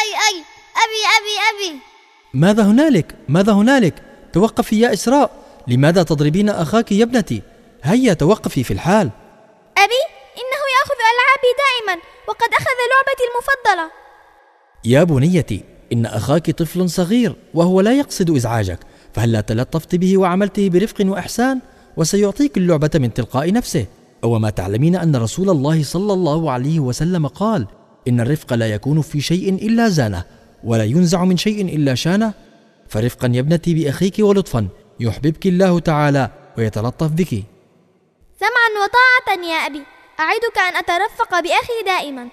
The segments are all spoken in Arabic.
أي أبي. ماذا هنالك؟ ماذا هنالك؟ توقفي يا إسراء، لماذا تضربين أخاك يا ابنتي؟ هيا توقفي في الحال. أبي، إنه يأخذ ألعابي دائما وقد أخذ لعبتي المفضلة. يا بنيتي، إن أخاك طفل صغير وهو لا يقصد إزعاجك، فهلا تلطفت به وعملته برفق وإحسان وسيعطيك اللعبة من تلقاء نفسه. أو ما تعلمين أن رسول الله صلى الله عليه وسلم قال: إن الرفق لا يكون في شيء إلا زانه، ولا ينزع من شيء إلا شانه. فرفقا يا ابنتي بأخيك ولطفا يحببك الله تعالى ويتلطف بك. سمعا وطاعة يا أبي، أعدك أن أترفق بأخي دائما.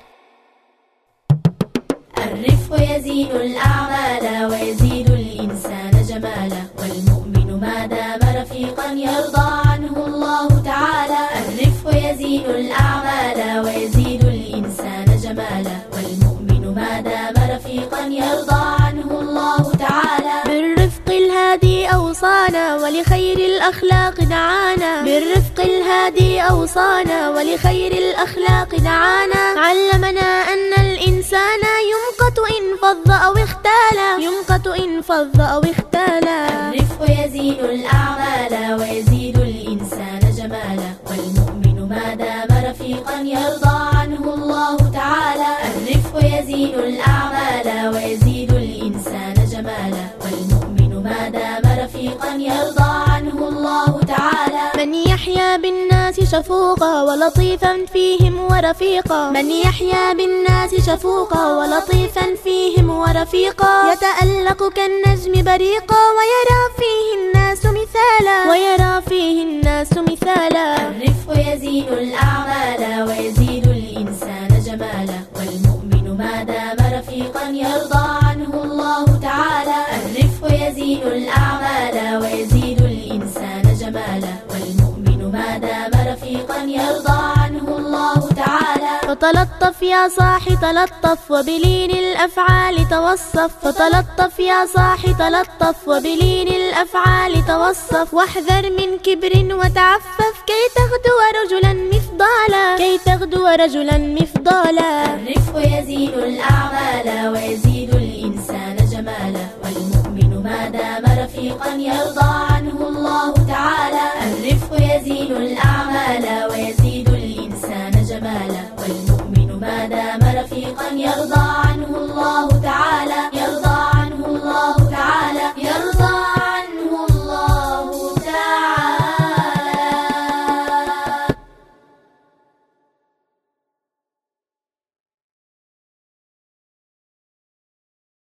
الرفق يزيد الأعمال ويزيد الإنسان جمالا، والمؤمن ما دام رفيقا يرضى عنه الله تعالى. الرفق يزيد الأعمال ويزيد الإنسان جمالا، والمؤمن ما دام رفيقا يرضى عنه الله تعالى. بالرفق الهادي أوصانا ولخير الأخلاق دعانا، بالرفق الهادي أوصانا ولخير الأخلاق دعانا. علمنا أن الإنسان يمقت إن فض أو اختالا، يمقت إن فض أو اختالا. الرفق يزيد الأعمال ويزيد الإنسان جمالا، والمؤمن ما دام رفيقا يرضى عنه الله تعالى. الرفق يزيد الأعمال ويزيد الإنسان جمالا، والمؤمن ما دام رفيقا يرضى عنه الله تعالى. من يحيا بالناس شفوقا ولطيفا فيهم ورفيقا، من يحيا بالناس شفوقا ولطيفا فيهم ورفيقا. يتألق كالنجم بريقا ويرى فيه الناس مثالا، ويرى فيه الناس مثالا. الرفق يزيد الأعمال ويزيد الإنسان جمالا، والمؤمن ما دام رفيقا يرضى عنه الله تعالى. الرفق يزيد الأعمال ويزيد الإنسان جمالا، والمؤمن ما دام رفيقا يرضى عنه الله تعالى. فتلطف يا صاحي تلطف وبلين الأفعال توصف، فتلطف يا صاحي تلطف وبلين الأفعال توصف. واحذر من كبر وتعفف كي تغدو رجلا مفضالا، كي تغدو رجلا مفضالا. الرفق يزيد الأعمال ويزيد الإنسان جمالا، والمؤمن ما دام رفيقا يرضى عنه الله تعالى. الرفق يزيد الأعمال ويزيد الإنسان جمالا، والمؤمن ما دام رفيقا يرضى